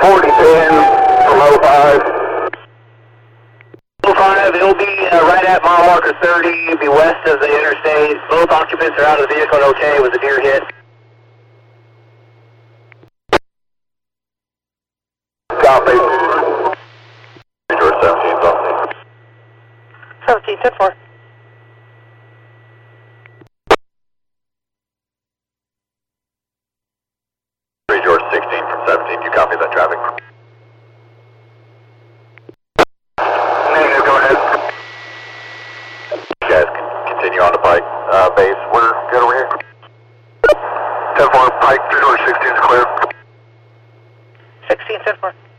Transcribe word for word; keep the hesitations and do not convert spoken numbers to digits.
forty ten from oh five. oh five, it'll be uh, right at mile marker thirty, it'll be west of the interstate. Both occupants are out of the vehicle and okay with the deer hit. Copy. George seventeen, something. seventeen, ten four. three George sixteen from seventeen, you copy that traffic? Negative, go ahead. You guys can continue on to Pike uh, base. We're good over here. ten four, Pike, three George sixteen is clear. sixteen, ten four.